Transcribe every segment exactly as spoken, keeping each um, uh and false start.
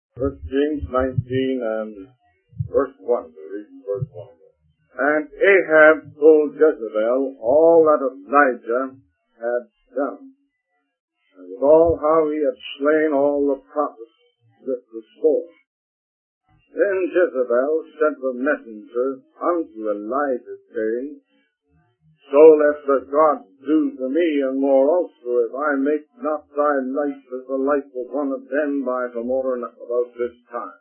First Kings nineteen and verse one. We're reading verse one. And Ahab told Jezebel all that Elijah had done, and with all how he had slain all the prophets with the sword. Then Jezebel sent a messenger unto Elijah, saying, So let the gods do to me, and more also, if I make not thy life as the life of one of them by tomorrow about this time.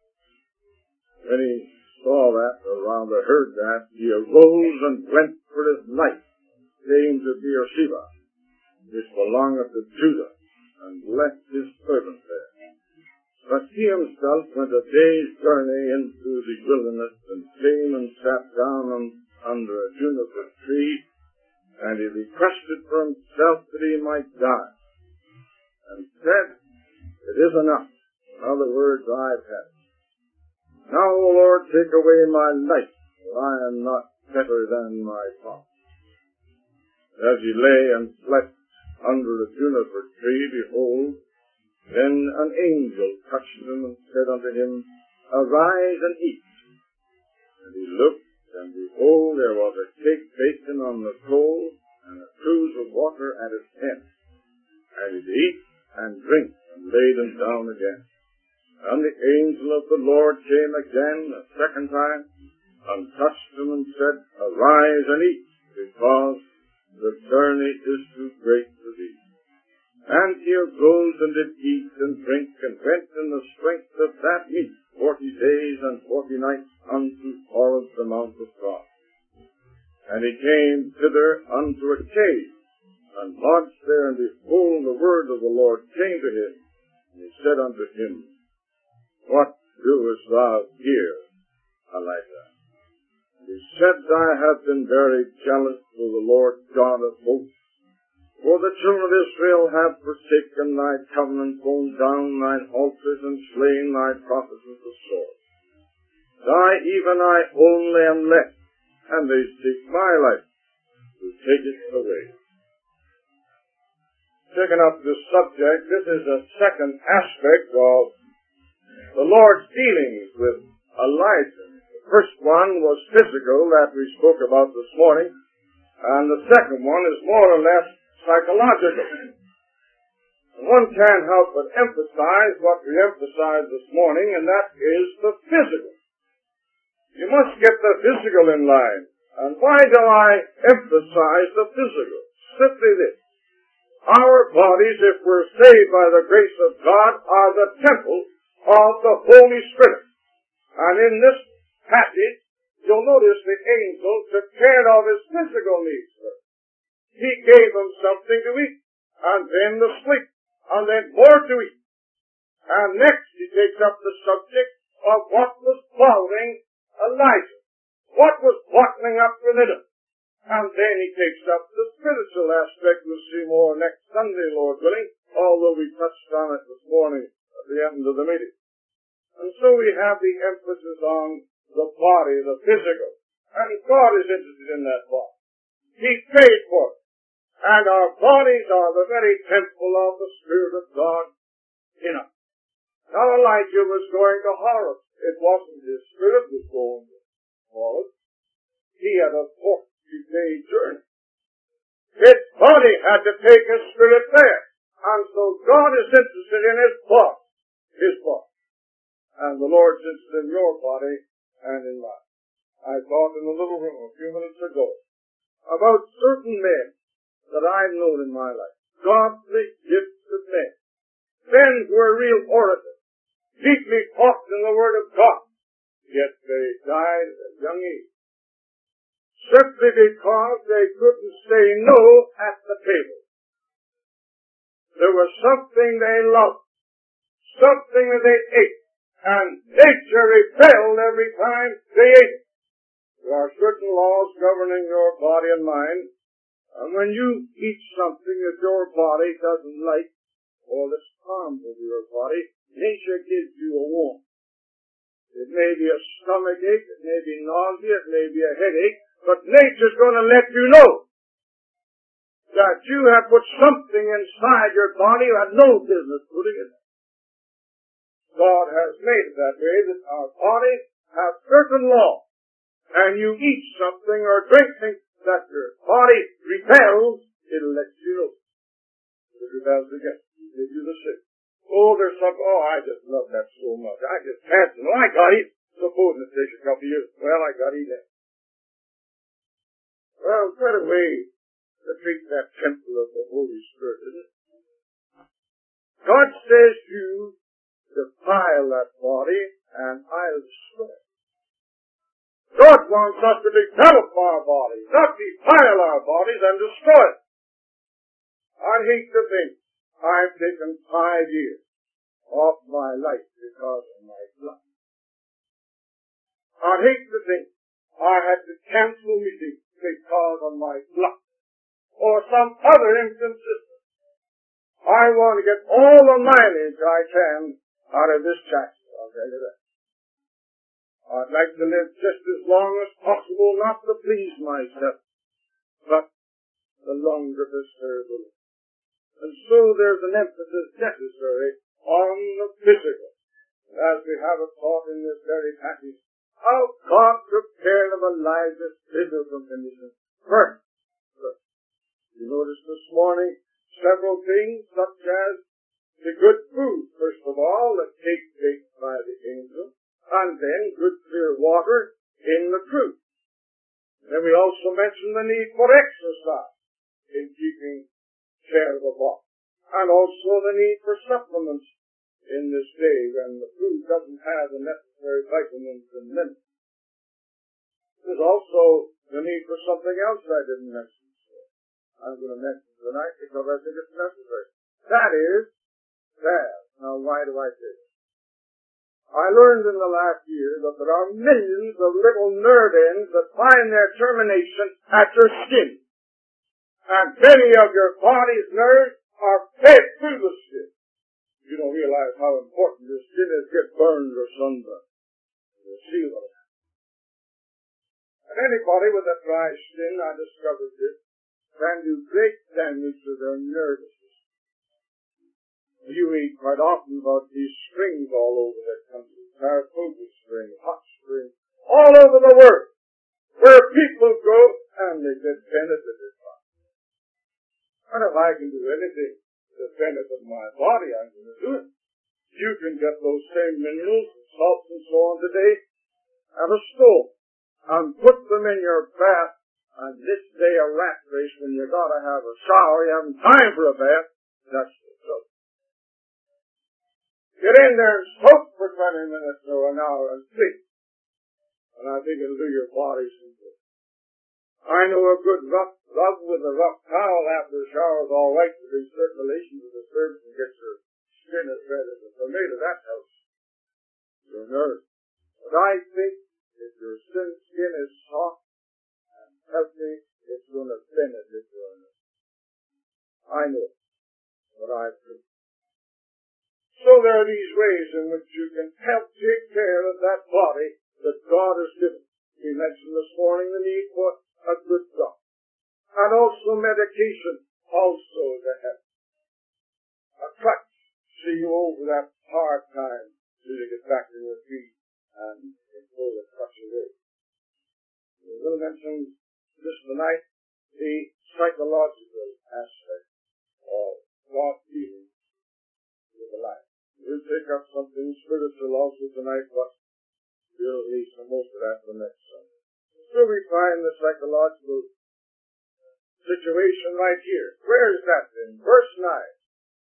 When he saw that, or rather heard that, he arose and went for his life, came to Beersheba, which belongeth to Judah, and left his servant there. But he himself went a day's journey into the wilderness, and came and sat down on, under a juniper tree, and he requested for himself that he might die, and said, It is enough. In other words, I've had it. Now, O Lord, take away my life, for I am not better than my father. As he lay and slept under a juniper tree, behold, then an angel touched him and said unto him, Arise and eat. And he looked, and behold, there was a cake baken on the coals, and a cruse of water at its end. And he did eat and drink, and laid him down again. And the angel of the Lord came again a second time, and touched him and said, Arise and eat, because the journey is too great for thee. And he arose and did eat and drink, and went in the strength of that meat forty days and forty nights unto Horeb, the mount of God. And he came thither unto a cave, and lodged there, and behold, the word of the Lord came to him. And he said unto him, What doest thou here, Elijah? And he said, I have been very jealous for the Lord God of hosts, for the children of Israel have forsaken thy covenant, thrown down thine altars, and slain thy prophets with the sword. I, even I only am left, and they seek my life to take it away. Taking up this subject, this is a second aspect of the Lord's dealings with Elijah. The first one was physical, that we spoke about this morning, and the second one is more or less psychological. One can't help but emphasize what we emphasized this morning, and that is the physical. You must get the physical in line. And why do I emphasize the physical? Simply this. Our bodies, if we're saved by the grace of God, are the temple of the Holy Spirit. And in this passage, you'll notice the angel took care of his physical needs first. He gave him something to eat, and then to sleep, and then more to eat. And next he takes up the subject of what was bothering Elijah. What was bottling up within him? And then he takes up the spiritual aspect. We'll see more next Sunday, Lord willing, although we touched on it this morning at the end of the meeting. And so we have the emphasis on the body, the physical. And God is interested in that body. He paid for it. And our bodies are the very temple of the Spirit of God in us. Now Elijah was going to Horeb. It wasn't his spirit was going to Horeb. He had a forty-day journey. His body had to take his spirit there. And so God is interested in his body. His body. And the Lord's interested in your body and in mine. I thought in a little room a few minutes ago about certain men that I've known in my life. Godly gifted men. Men who are real orators. Deeply taught in the Word of God. Yet they died at a young age. Simply because they couldn't say no at the table. There was something they loved. Something that they ate. And nature rebelled every time they ate it. There are certain laws governing your body and mind. And when you eat something that your body doesn't like, or that's harmful to your body, nature gives you a warning. It may be a stomach ache, it may be nausea, it may be a headache, but nature's going to let you know that you have put something inside your body you had no business putting it. God has made it that way, that our bodies have certain laws. And you eat something or drink things that your body repels, it'll let you know. It rebels against you. Give you the sick. Oh, there's some, oh, I just love that so much. I just can't, you know, I got it. Suppose it takes a couple of years. Well, I got it then. Well, what a way to treat that temple of the Holy Spirit, isn't it? God says you defile that body, and I'll destroy it. God wants us to develop our bodies, not defile our bodies and destroy it. I'd hate to think I've taken five years off my life because of my blood. I'd hate to think I had to cancel meetings because of my blood or some other inconsistency. I want to get all the mileage I can out of this chapter, I'll tell you that. I'd like to live just as long as possible, not to please myself, but the longer to serve the Lord. And so there's an emphasis necessary on the physical. As we have it taught in this very passage, how God took care of Elijah's physical condition first. First. You notice this morning several things such as the good food, first of all, the cake baked by the angel, and then good clear water in the truth. Then we also mention the need for exercise in keeping care of the body, and also the need for supplements in this day when the food doesn't have the necessary vitamins and minerals. There's also the need for something else I didn't mention. So I'm going to mention tonight because I think it's necessary. That is salve. Now, why do I say this? I learned in the last year that there are millions of little nerve ends that find their termination at your skin. And many of your body's nerves are fed through the skin. You don't realize how important your skin is get burned or sunburned. You'll see what happens. And anybody with a dry skin, I discovered this, can do great damage to their nervous system. You read quite often about these springs all over the country, Saratoga Spring, Hot Spring, all over the world, where people go and they get benefited from. And if I can do anything to benefit my body, I'm going to do it. You can get those same minerals and salts and so on today at a stove and put them in your bath. And this day a rat race when you got to have a shower, you haven't time for a bath, that's the trouble. Get in there and soak for twenty minutes or an hour and sleep. And I think it'll do your body some good. I know a good rough rub with a rough towel after the shower is all right to do circulation to the surface and get your skin as red as a tomato. That helps your nerves. But I think if your skin is soft and healthy, it's going to benefit your nerves. I know what I've heard. So there are these ways in which you can help take care of that body that God has given. We mentioned this morning the need for a good doctor. And also medication also to help. A crutch to see you over that hard time till you get back to your feet and pull the crutch away. We will mention this tonight, the psychological aspect of God's dealing with the life. We'll take up something spiritual also tonight, but we'll leave some most of that for next Sunday. So we find the psychological situation right here. Where is that in verse nine?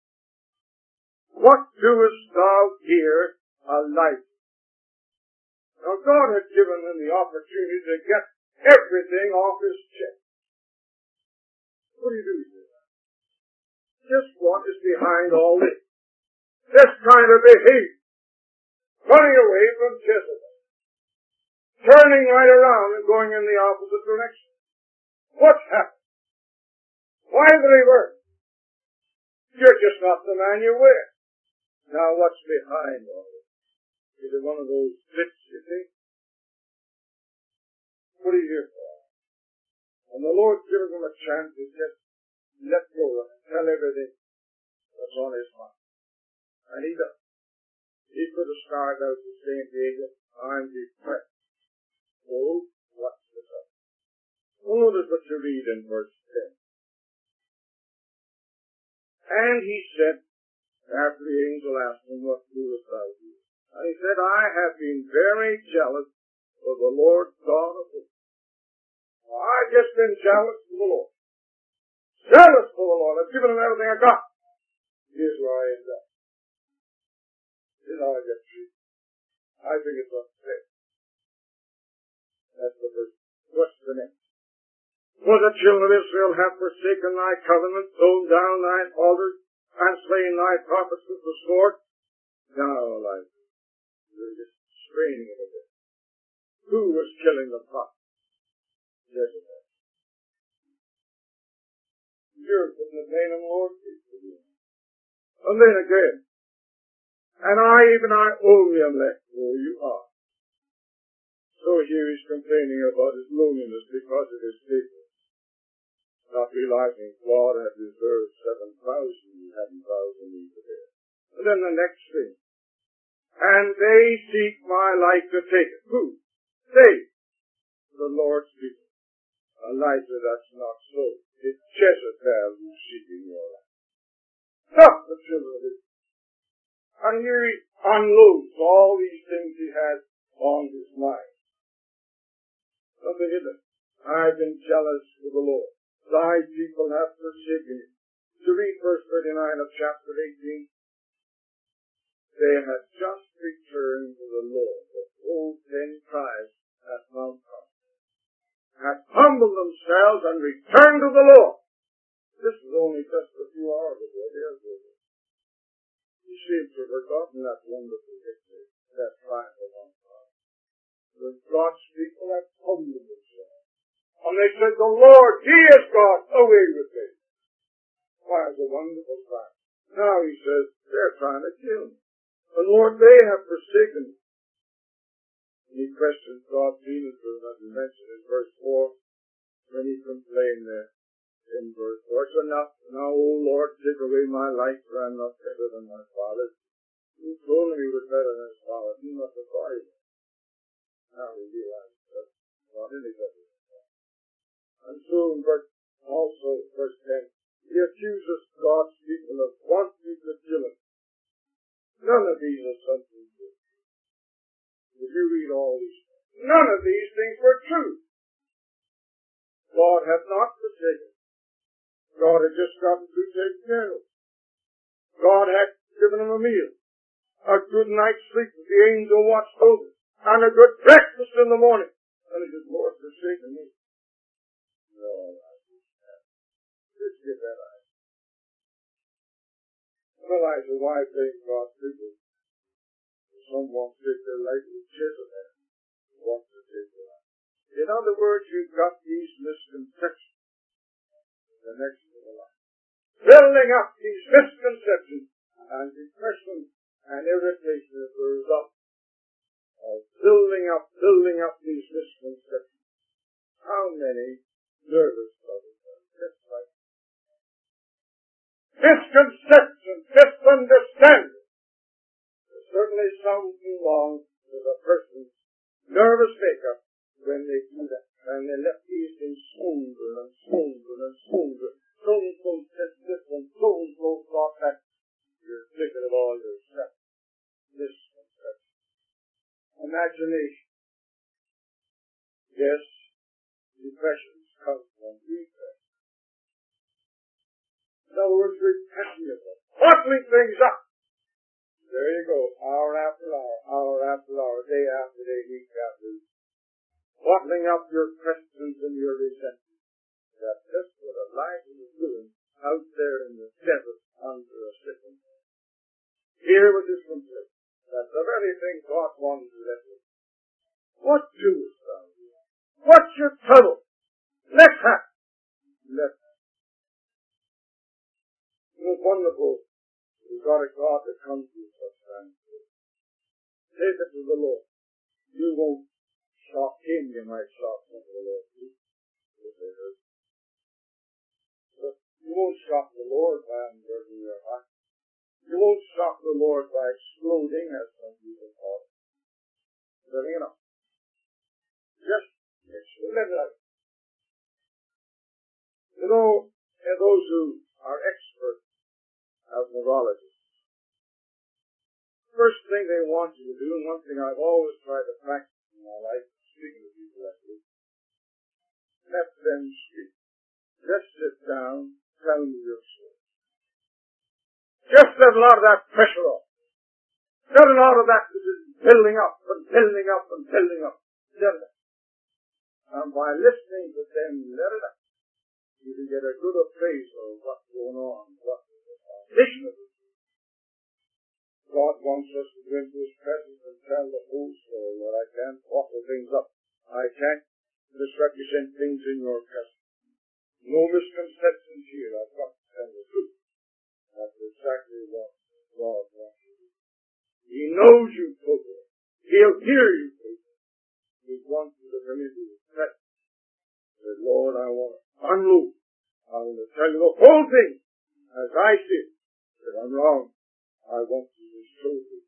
What doest thou here, Elijah? Now God had given him the opportunity to get everything off his chest. What do you do here? Just what is behind all this? This kind of behavior. Running away from Jezebel. Turning right around and going in the opposite direction. What's happened? Why the reverse? You're just not the man you were. Now what's behind all this? Is it one of those fits, you think? What are you here for? And the Lord gives him a chance to just let go and tell everything that's on his mind. And he does. He could have started out the same day that I'm depressed. Oh, what's the up? Well, notice what you read in verse ten. And he said, after the angel asked him, what doest thou do? And he said, I have been very jealous of the Lord God of hosts. Well, I've just been jealous of the Lord. Jealous for the Lord. I've given him everything I got. Here's where I end up. Here's how I get treated. I think it's unfair. That's the first. What's the next? For the children of Israel have forsaken thy covenant, thrown down thine altars, and slain thy prophets with the sword. Now, Elijah, you're just straining it a bit. Who was killing the prophets? Jezebel. You're putting the pain on the Lord. And then again, and I, even I, only am left where you are. So here he's complaining about his loneliness because of his faithfulness. Not realizing God had reserved seven thousand, seven thousand into there. And then the next thing. And they seek my life to take it. Who? They. The Lord's people. Elijah, that's not so. It's Jezebel who's seeking your life. Not the children of Israel. And here he unloads all these things he has on his mind. Something hidden. I've been jealous of the Lord. Thy people have forsaken him. To read verse thirty-nine of chapter eighteen. They had just returned to the Lord. The whole ten tribes at Mount Carmel had humbled themselves and returned to the Lord. This was only just a few hours ago. There's the You seem to have forgotten that wonderful victory, that triumph of Mount Carmel. The God's people had humbled themselves. And they said, the Lord, He is God, away with me. Why, it's a wonderful triumph. Now he says, they're trying to kill me. And Lord, they have forsaken me. And he questions God's dealings with him, as we mentioned in verse four, when he complained there in verse four. It's enough. Now, O Lord, take away my life, for I'm not better than my father. Who told me he was better than his father? He must have thought he was. Now we realize that's not any better. And so in verse, also verse ten, he accuses God's people of wanting to kill him. None of these are something true. If you read all these things, none of these things were true. God had not forsaken. God had just gotten through taking care of him. God had given him a meal, a good night's sleep with the angel watched over, and a good breakfast in the morning. And he said, Lord, forsaken me. No, I just Let's get that out. Elijah, why blame God's people? Some want to take their life with Jezebel. Wants to take their life. In other words, you've got these misconceptions. The next to the life. Building up these misconceptions and depression and irritation as a result of building up, building up these misconceptions. How many nervous brothers are just like misconception, misunderstanding. There certainly something wrong with a person's nervous makeup when they do that. And they let these things smolder and smolder and smolder. So-and-so said this one, so-and-so thought that. You're thinking of all yourself. Misconception. Imagination. Yes, depressions come from depression. In other words, repenting of them. Bottling things up. There you go. Hour after hour, hour after hour, day after day, week after week. Bottling up your questions and your resentment. That's just what Elijah was doing out there in the desert under a sycamore. Here was his complaint. That's the very thing God wanted to let him. What doest thou? What's your trouble? Let happen. Let happen. It was wonderful. We've got a God that comes to such times. Take it to the Lord. You won't shock him, you might shock some of the Lord too. But you won't shock the Lord by unburdening your heart. You won't shock the Lord by exploding, as some people call it. Letting it out. Just let it out. You know, and those who are experts as neurologists, first thing they want you to do, and one thing I've always tried to practice in my life, speaking to people like this, let them speak. Just sit down, tell me your story. Just let a lot of that pressure off. Let a lot of that building up and building up and building up. Let it out. And by listening to them, let it out. You can get a good appraisal of what's going on, what is the foundation of it. God wants us to go into His presence and tell the whole story, that I can't waffle things up. I can't misrepresent things in your presence. No misconceptions here. I've got to tell the truth. That's exactly what God wants you to do. He knows you totally. He'll hear you totally. He wants you to come into His presence. Say, Lord, I want to unload. I want to tell you the whole thing as I see it. If I'm wrong, I want you to show me.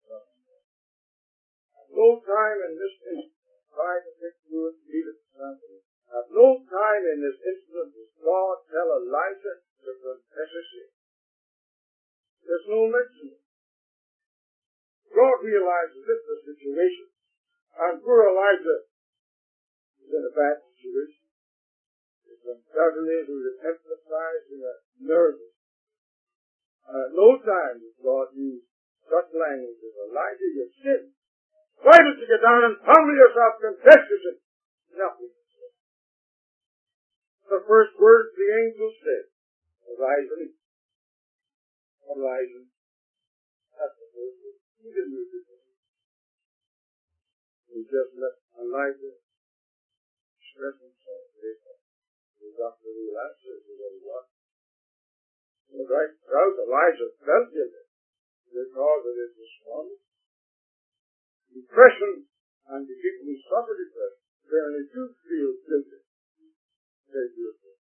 At no time in this instance, try to think through it, read it, sample it. At no time in this incident does God tell Elijah to confess his sin. There's no mention. God realizes this is the situation. And poor Elijah is in a bad situation. It's undoubtedly who is emphasized in a nervous. And at no time does God use such language as Elijah, you sin. Why don't you get down and humble yourself, confess your sin? Nothing. The first words the angel said, Elijah, Elijah. That's the first word. He didn't use it. He just let Elijah express himself. He got the real answer to what he was. But right throughout, Elijah felt guilty because of his response. Depression and the people who suffer depression generally do feel guilty. They do.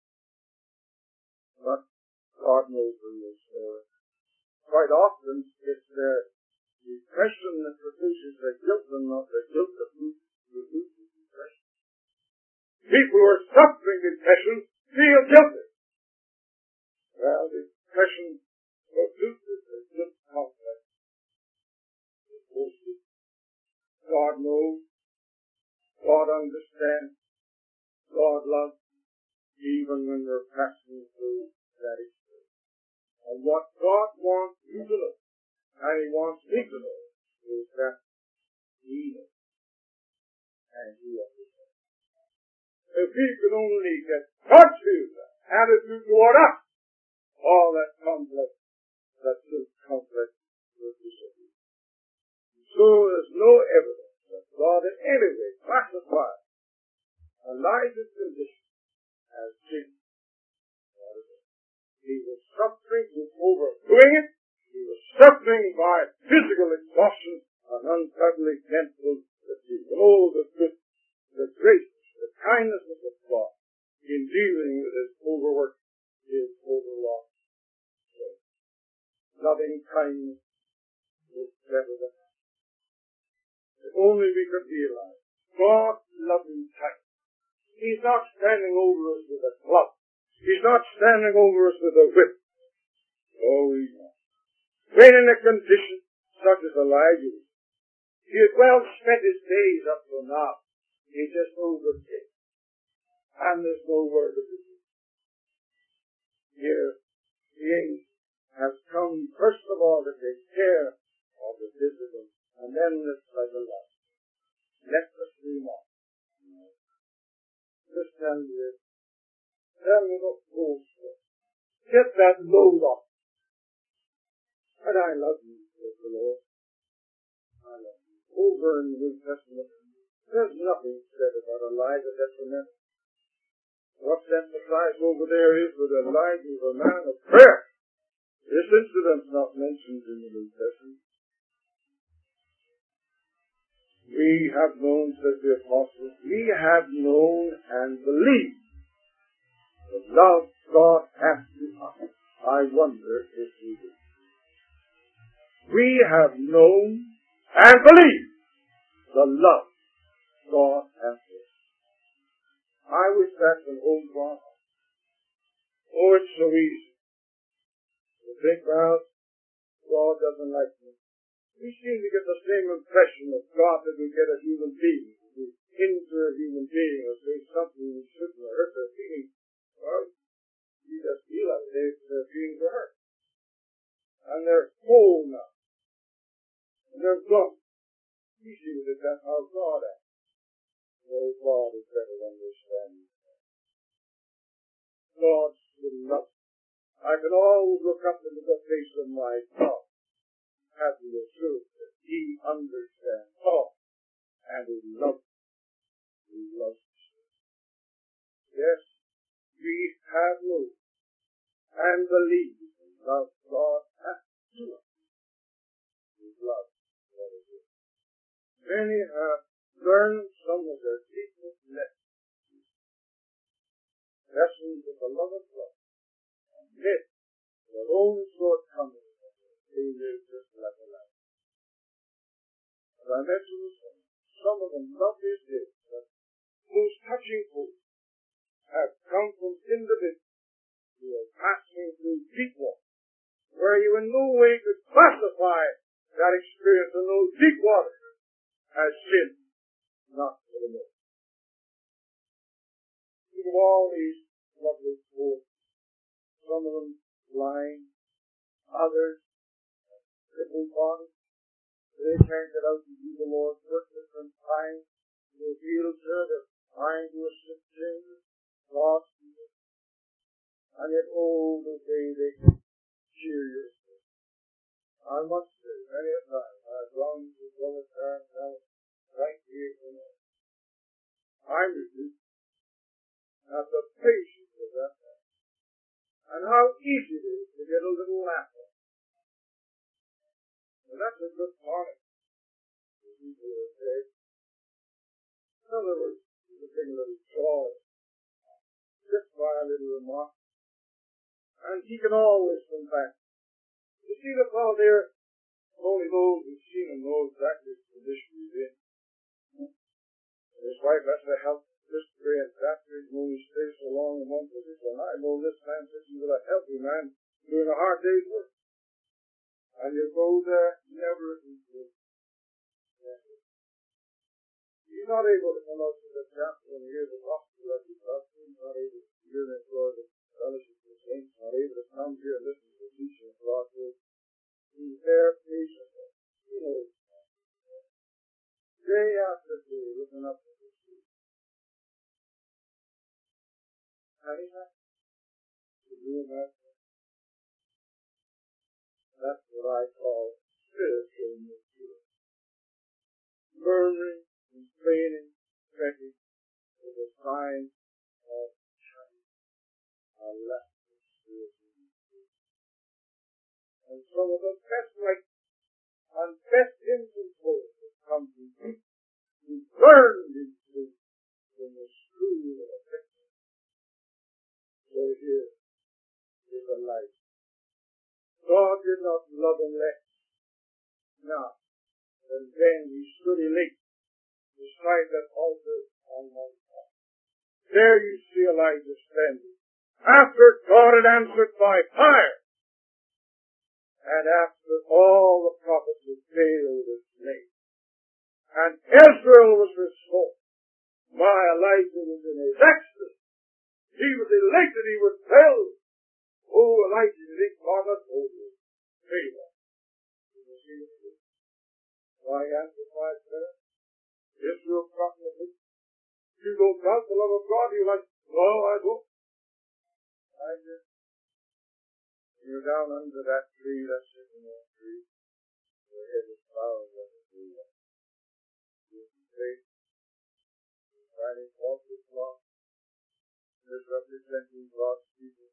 But God knows the real story. Quite often, it's their depression that produces the guilt and not the guilt that produces depression. People who are suffering depression feel guilty. Well, depression produces a guilt complex. God knows. God understands. God loves, even when we're passing through that experience. And what God wants you to know, and He wants me to know, is that He knows. And He understands. If we could only get God's view, attitude toward us, all that complex, that this complex will disappear. So there's no evidence that God in any way classifies Elijah's condition as sin. He was suffering with overdoing it. He was suffering by physical exhaustion and ungodly mental fatigue. Oh, the good, the grace, the kindness of God in dealing with his overwork, his overwrought soul. Loving kindness is better than that. If only we could realize God's loving kindness. He's not standing over us with a club. He's not standing over us with a whip. Oh, he's not. When in a condition such as Elijah, he had well spent his days up to now. He just overcame. And there's no word of it. Here, the angel has come first of all to take care of the visible, and then this like a love. Let us dream on. Just tell me this. Tell me what goes for. Get that load off. And I love you, says the Lord. I love you. Over in the New Testament, there's nothing said about Elijah detrimental. What's emphasized over there is that Elijah was a man of prayer. This incident's not mentioned in the New Testament. We have known, says the apostles, we have known and believed the love God has to us. I wonder if we do. we have known and believed the love God has for us. I wish that's an old God. Oh, it's so easy to think, well, God doesn't like me. We seem to get the same impression of God that we get a human being. We injure a human being or say something we shouldn't hurt their feelings. Well, you just feel like their feelings are hurt. And they're cold now. And they're blunt. We see that that's how God acts. No, God is better than understanding. God's love. I can always look up into the face of my God, having the truth that He understands all, and He loves. He loves us. Yes, we have known and believed in love God has to us. His love, that is it. Many have learned some of their deepest lessons. Lessons of the love of God. And admit their own shortcomings. They live just like a life. As I mentioned this morning, some of the loveliest days, the most touching quotes, have come from individuals who are passing through deep water, where you in no way could classify that experience in those deep waters as sin, not for the most. Think of all these lovely quotes, some of them blind, others crippled bodies. They can't get out and do the Lord's work at different times. They feel sure they're trying to assist Jesus, lost people. And yet, oh, the way they can cheer your spirit. I must say, many a time, I've gone to Brother Terence now, right here in the I'm reduced at the patience of that man. And how easy it is to get a little laugh at. And that's a good tonic. In other words, you take a little joy, just by a little remark, and he can always come back. You see the fellow there, only those who've seen him know exactly the condition he's in. And his wife has to help this way and that way, and only stays so long in one position. I know this man sits with a healthy man doing a hard day's work. And you go there, never equal. He's not able to come out to the chapel and hear the gospel as he does. He's not able to hear and enjoy the fellowship of the saints. Not able to come here and listen to the teaching of God's word. He's there patiently. He knows. Day after day, looking up at the sea. And he's not to do that. That's what I call spiritual maturity. Murmuring, complaining, fretting is a sign of change, a lack of spiritual maturity. And some of the best light and best infant souls that come from deep, who burned in truth in the school of affection. So here is a light. God did not love him less. Now, and then he stood elate beside that altar on Mount Carmel. There you see Elijah standing, after God had answered by fire, and after all the prophets of Baal were slain, and Israel was restored. My Elijah was in his ecstasy. He was elated. He was filled. Oh, Elijah, you think God has told you? Favor. Did you see this? Why answer my prayer? Israel proclaimed. You don't doubt the love of God. You're like, no, I don't. I just. You're down under that tree, that's sitting in that tree. Your head is bowed under the tree. You're faith. You're fighting false with law. You're representing God's people.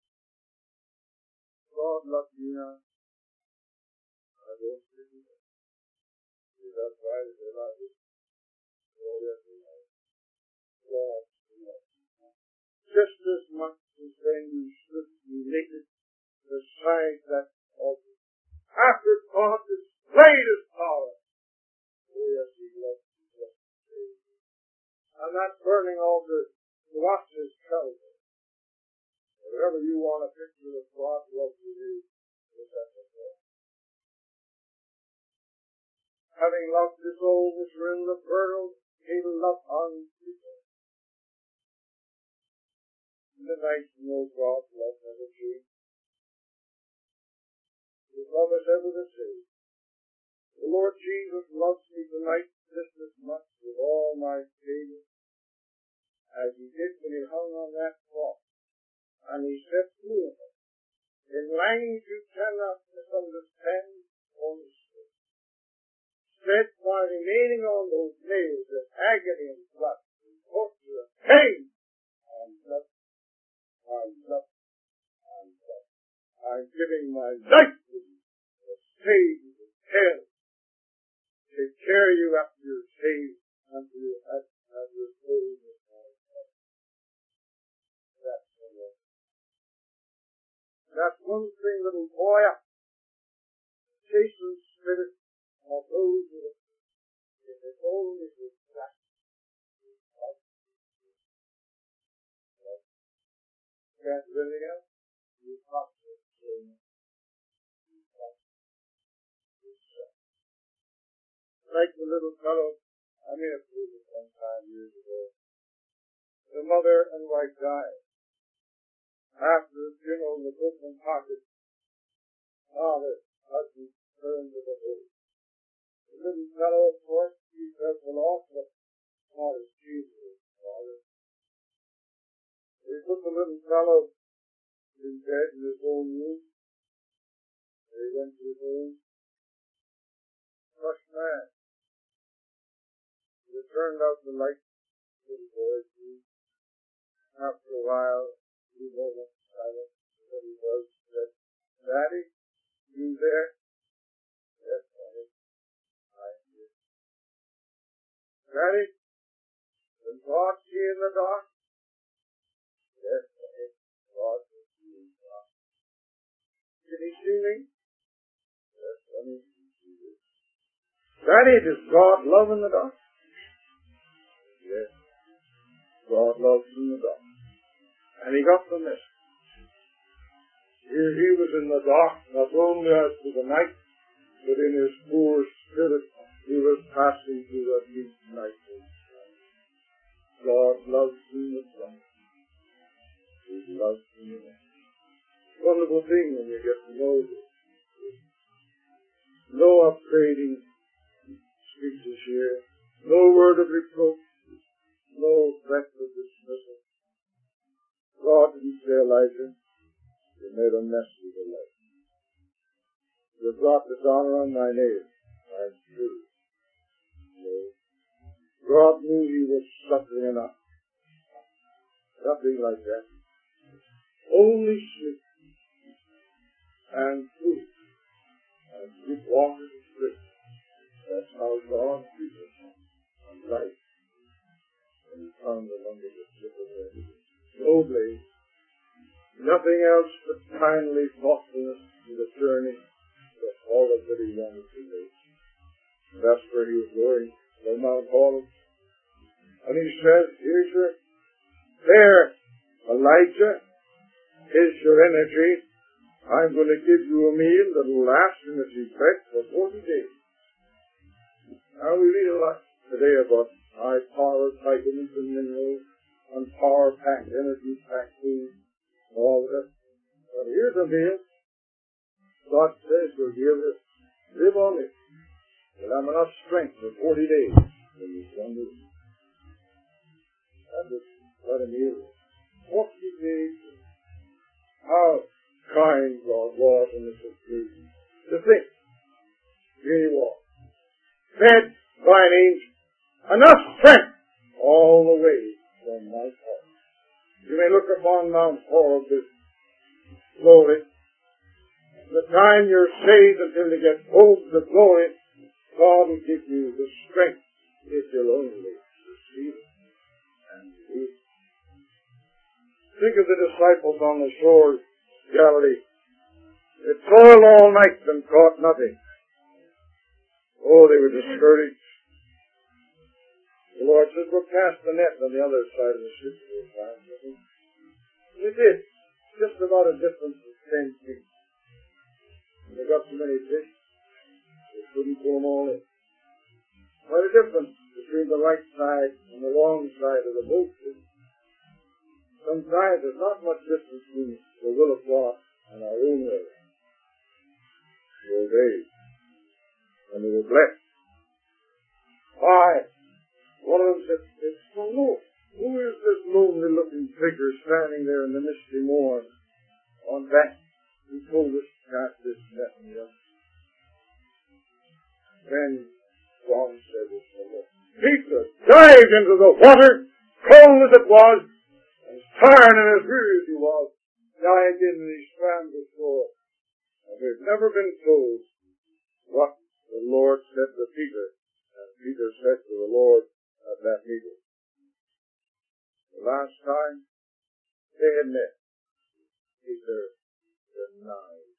God loves you now. I don't see you. That's why they love you. Oh, yes, we love you. God loves you. Just as much as when you stood elated beside that altar, after God displayed His power. Oh yes, He loves you. And that burning altar watches Calvary. Whatever you want a picture of God loves you, is at the cross. Having loved His souls which were in the world, He loved unbelievers. In the night, no God love never changed. His love is ever the same. The Lord Jesus loves me tonight just as much with all my faith as He did when He hung on that cross. And He said to Him, in language you cannot misunderstand or mistake, said by remaining on those nails of agony and blood, and torture and pain, I'm just, I'm just, I'm just, I'm giving my life to you, to save you, to care, to carry you after you're saved, until you have, have your soul in your heart. That's the Lord. That's one thing that'll boy up the chastened spirit of those who have, if they only would practice love. Can't do anything else. You talk to it. You talk to yourself. Like the little fellow, I may have told it one time years ago. The mother and wife died. After the funeral, the broken pocket, father, husband, turned to the Lord. The little fellow, of course, he felt well off, but not as Jesus, father. They put the little fellow in bed in his own room. They went to his home. Crushed man. They turned out the light. Little boy, too. After a while, he wasn't silent. What he was, said, Daddy, you there? Yes, Daddy. I'm here. Daddy, does God see in the dark? Yes, Daddy. God can see in the dark. Can He see me? Yes, Daddy, He can see you. Daddy, does God love in the dark? Yes. God loves in the dark. And he got the message. Here he was in the dark, not only as to the night, but in his poor spirit, he was passing through a deep night. God loves in the dark. He loves in the dark. Wonderful thing when you get to know this. No upbraiding speeches here. No word of reproach. No threat of dismissal. God didn't say, Elijah, you made a mess of your life. You brought dishonor on my name. I'm true. No. God knew he was suffering enough. Nothing like that. Only sleep and food and sweet water to drink. That's how God treated us on life. And he found them under the slip of their feet. No blame. Nothing else but kindly thoughtfulness in the journey that all of that he wanted to make. And that's where he was going, to Mount Horeb. And he says, here's your, there, Elijah, here's your energy. I'm going to give you a meal that will last in its effect for forty days. Now we read a lot today about high power vitamins and minerals, and power-packed, energy-packed food, and all that. But here's a meal. God says you'll be able to live on it. You'll have enough strength for forty days when you've done this. That is what a meal is. Forty days. How kind God was in this occasion. To think, here he was, fed by an angel, enough strength all the way from Mount Horeb. You may look upon Mount Horeb as glory. The time you're saved until you get home to glory, God will give you the strength if you'll only receive it and believe it. Think of the disciples on the shore of Galilee. It toiled all night and caught nothing. Oh, they were discouraged. The Lord said, "We'll cast the net on the other side of the ship." And they did. Just about a distance of ten feet. And they got so many fish, they couldn't pull them all in. Quite a difference between the right side and the wrong side of the boat. Sometimes there's not much distance between the will of God and our own will. They obeyed. And they were blessed. Why? One of them said, "It's so low. Who is this lonely-looking figure standing there in the misty morn on that? He told us to cast this net in the other." Then John said, "It's so low." Peter dived into the water, cold as it was, and tired and as weary as he was, dived in and he swam to shore. And we've never been told what the Lord said to Peter, and Peter said to the Lord at that meeting. The last time they had met, Peter denied.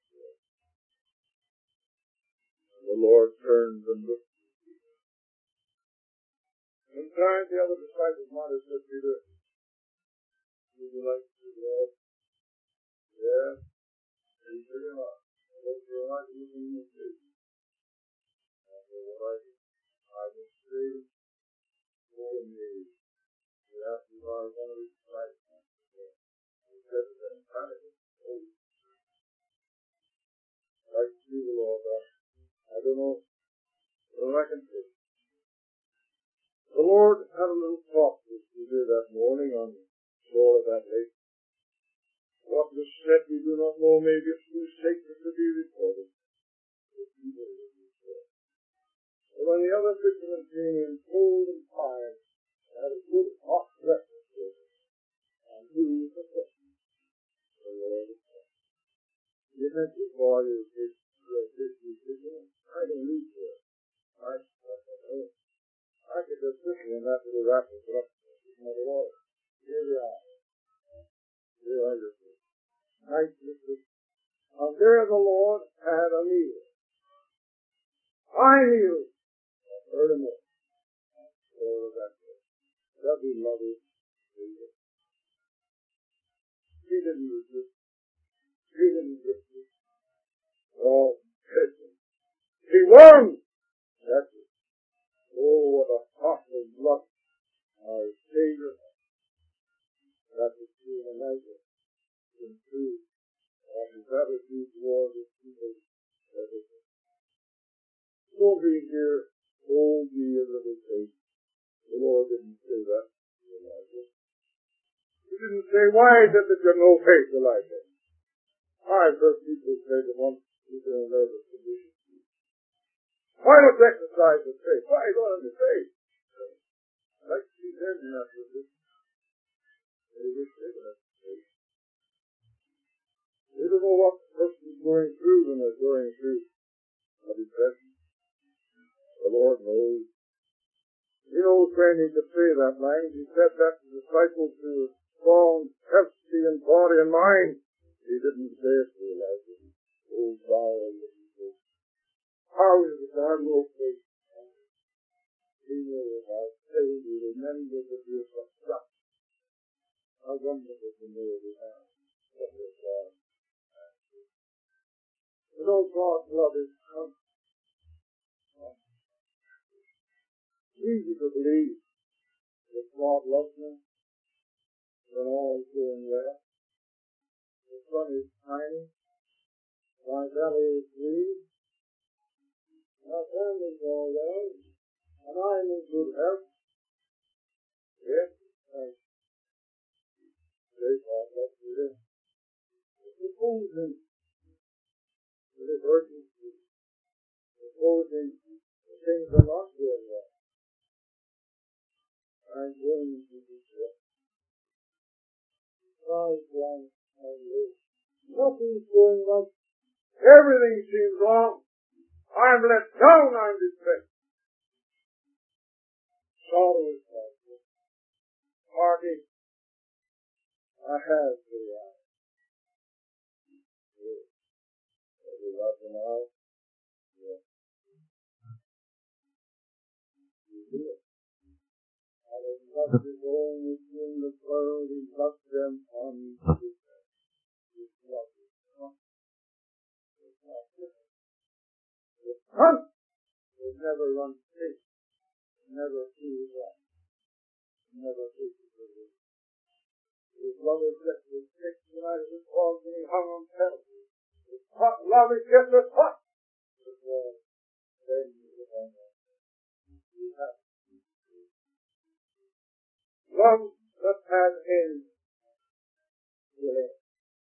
And the Lord turned and looked at Peter. Sometimes the other disciples might have said, "Peter, would you like to see the Lord?" "Yeah, Peter, you're not. I hope you're not using the fish." And they were like, "I will stay for me." You have to buy one of these right now. He said to them, "Kind of old. I'd like to see the Lord, but I don't know what I can say." The Lord had a little talk with Peter that morning on the shore of that lake. What was said we do not know. Maybe it's too sacred to be recorded. But Peter didn't say. But when the other fishermen came in cold and tired, had a good hot breakfast with him, and he was a question. The Lord was saying, "You think this boy is this fifty fishermen? I don't need to. I I could just sit in that little rapid breakfast with my Lord. Here we are. Here I just sit. Nice little. And there the Lord had a meal. I knew. Furthermore, all of that. That we love it. He didn't resist. He didn't resist. Oh, he won! That's it. Oh, what a heart of blood our Savior. That was true in Elijah. In truth, and his attitude towards his people. Everything. So be here, hold ye a little faith. The Lord didn't say that to Elijah. He didn't say, "Why did you have no faith, Elijah?" I've heard people say to one who's in a nervous condition, "Why not exercise the faith? Why don't you faith?" Like she said in that position, they wish they could have faith. They don't know what the person's going through when they're going through a depression. The Lord knows. He knows when he could say that line. He said that to the disciples who were strong, healthy in body and mind. He didn't say it to Elijah. Oh, thou little faith. How is it our no faith? He knew it. I say we remember that we are so stuck. How wonderful to know we have. What is God? You know, God's love is constant. Easy to believe that God loves me when all is going well. The sun is shining, my belly is green, my family's all well, and I'm in good health. Yes, thanks. Great God loves me then. Supposing it is urgency, supposing the things are not going well, I'm going to be sure. God's life and live. Nothing's going right. Everything seems wrong. I'm let down, I'm distressed. Sorrow is possible. Heartache, I have the eye. Not for now. Yeah. You do it. Having loved his own within the world, he loved them on his earth. His love is not. It's not different. The Son will never run straight, never feel wrong, never feel the His love is just as thick tonight as it was when he hung on Calvary. His hot love is just as hot as it was then he was on earth. He has love that has end will end.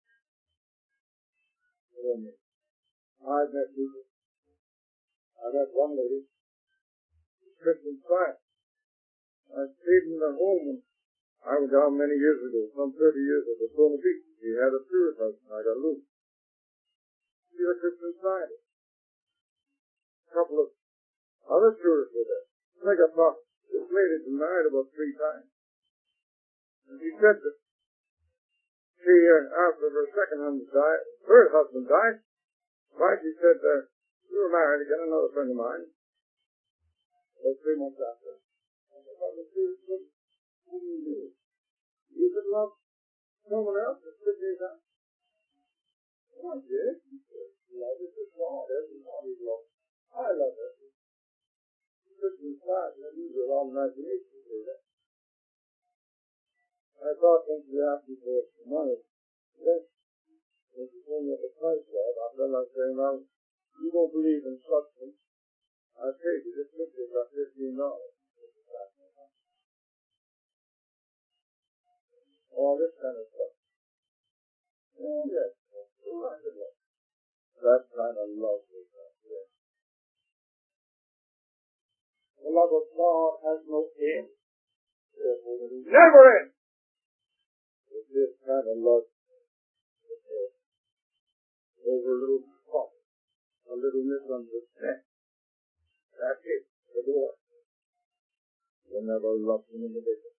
I've met people. I met one lady, Christian Science. I stayed in her home when I was down many years ago, some thirty years ago, Daytona Beach. She had a tourist house and I got loose. She's a Christian Scientist. A couple of other tourists were there. I think I talked to this lady tonight about three times. And she said that she, uh, after her second husband died, third husband died, why, she said, uh, we were married again, another friend of mine, about three months after. And I thought the tourist said, who do you do? You could love someone else that took his house. Well, I did. He said, love is a God. Everybody's love. I love it. Christian Science, and these are all imagination to say that. I thought when she asked me for money, then, when she told me what the price was, I felt like saying, well, you don't believe in substance. I paid you. This picture got fifteen dollars. All this kind of stuff. Oh, yes. That kind of love is not there. The love of God has no end. Therefore, it will never end. With this kind of love, over a little fault, a little misunderstanding. That's it. The door. You never love an individual.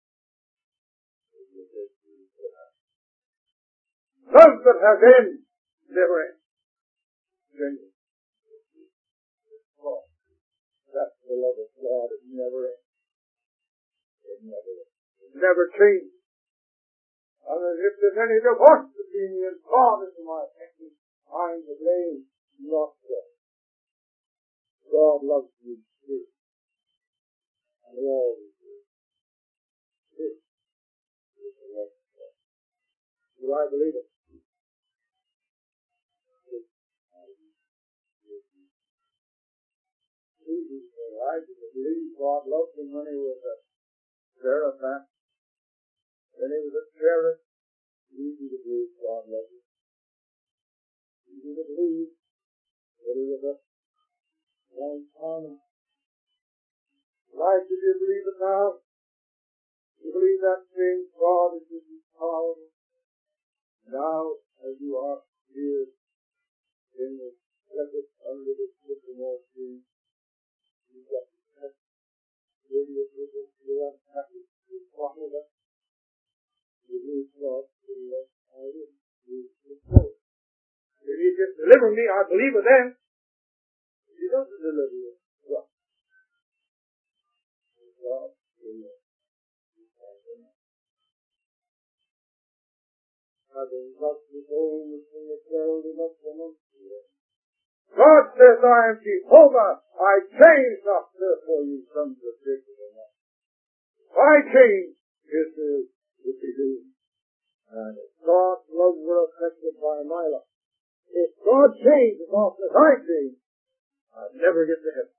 Love that has end never ends. Genuine. That's the love of God. It never ends. It never ends. It never changes. And if there's any divorce between me and God, this is my opinion, I'm to blame, not God. God loves you too. And he always will. This is the love of God. Do I believe it? I didn't believe God loved him when he was a Seraphat. When he was a cherub, easy to believe God loved him. Easy to believe that he was a young son. Why did you believe it now? You believe that same God is his power. Now, as you are here in the desert under the sycamore tree, you've got to test really it was a you're unhappy. You're talking about you believe God to be less idle. You believe if he just deliver me, I believe it then. If he doesn't deliver you, what? God will not. Having loved his own within the world, he loved them unto him. God says, I am Jehovah. I change not, therefore you sons of Jacob are not. I change, his will will be doing. And if God's love were affected by my love, if God changed as often as I change, I'd never get to heaven.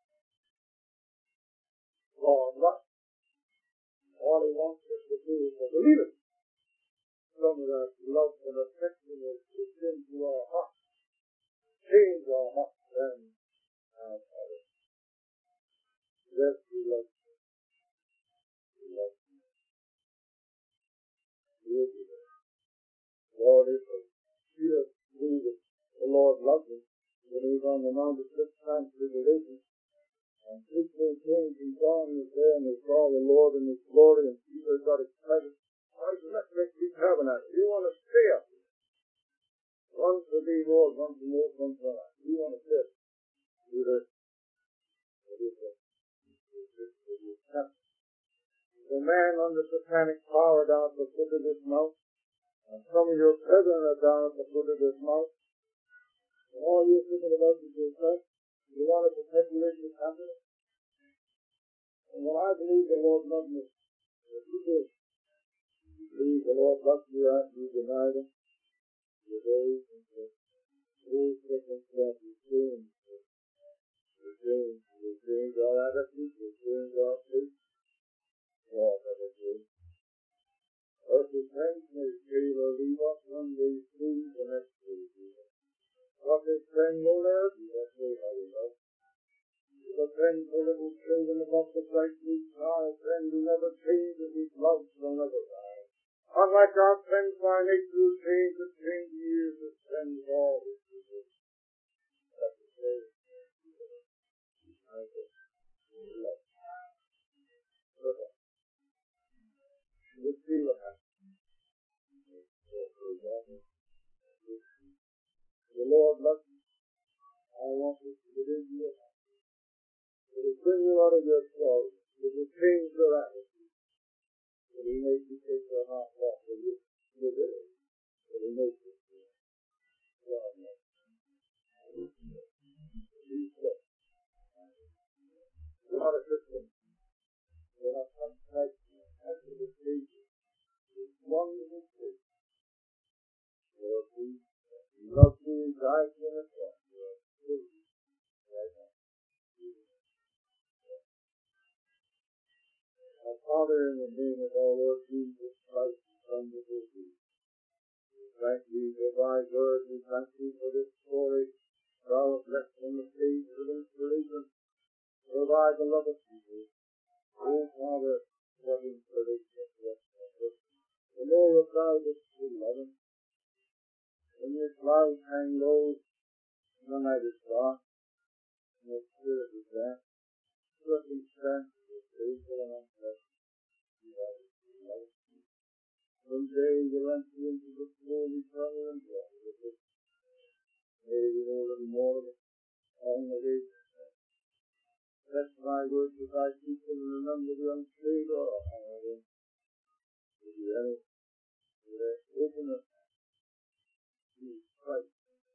God loves. All he wants us to do is to believe it. Some of that love and affection will seep into our hearts, change our hearts, and our hearts. Yes, we love you. We love you. We will be there. Lord, if Peter knew that the Lord loved him, when he was on the Mount of Transfiguration, and Peter came from John was there, and they saw the Lord in his glory, and Peter got excited. I said, let's make these tabernacle. You want to stay up here. One for thee, Lord, one for more, one for I. We want to fit to this. What is it? The man under satanic power down at the foot of this mount, and some of your brethren are down at the foot of this mount, and all you're thinking about is yourself. You want to perpetuate this happiness. And when I believe the Lord loved me, what you do, you believe the Lord loved you and you deny them, your days and your whole circumstances change. You change, you change our attitude, you change our faith. Walk of a day. Earth is friends may fail or leave us, one day flee, the next day leave us. What is friend will never be, that way how we love. Is a friend for little children above the bright blue sky, a friend who never changes, his love shall never die. Unlike our friends by nature who change with change years, his friends always do. That's the same. I guess. Love. Look up. Let's see what happens. The Lord loves you. I want you to get into your heart. It will bring you out of your sorrow. It will change your attitude. It will make you take your heart off of you. It will. It will make you feel God loves you. He's good. You're not a Christian. You're not some type of the Savior. It's wonderful faith. You're a priest. He loves you. He died for the cross. You're a Savior. Right now. Our Father, in the name of our Lord Jesus Christ, Son of His Son, we thank Thee for Thy word. We thank Thee for this story Thou hast left on the page of inspiration for Thy beloved people. O Father, what inspiration was that? To know that Thou didst love us. When your clouds hang low, and the night is dark, and the spirit is damp, circumstances are painful and unpleasant. Someday you'll enter into the full eternal enjoyment of it. May we know a little more of it on the way to heaven. Bless Thy word to Thy people and remember the unsaved or our to the end of their openness to Christ.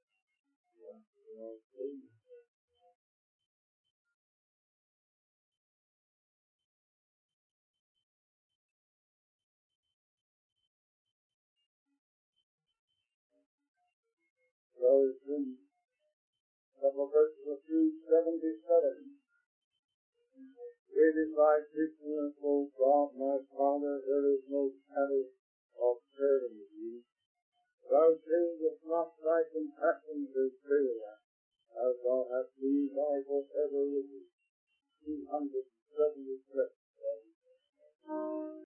So it's in a couple of verses of two seventy-seven. It is Thy faithfulness, O God, my Father, there is no shadow of turning with Thee. Thou changest not Thy compassions as fail us, as Thou hast been Thy forever with Thee. two seventy-seven.